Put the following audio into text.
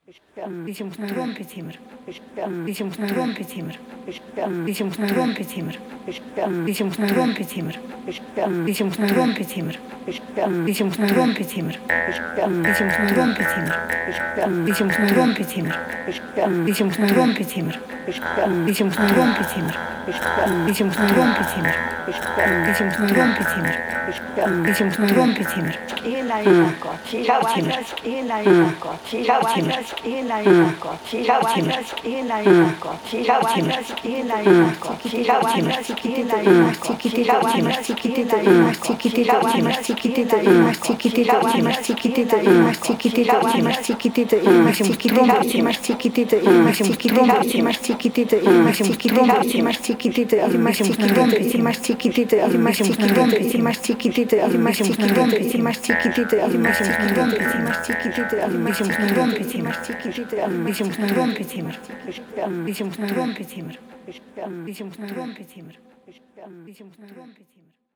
Dicemos trompetimmer. Dicemos trompetimmer. Dicemos trompetimmer. Dicemos trompetimmer. Dicemos trompetimmer. Dicemos trompetimmer. Dicemos trompetimmer. Dicemos trompetimmer. Dicemos trompetimmer. Dicemos trompetimmer. Dicemos trompetimmer. Dicemos trompetimmer. Dicemos trompetimmer. Dicemos trompetimmer.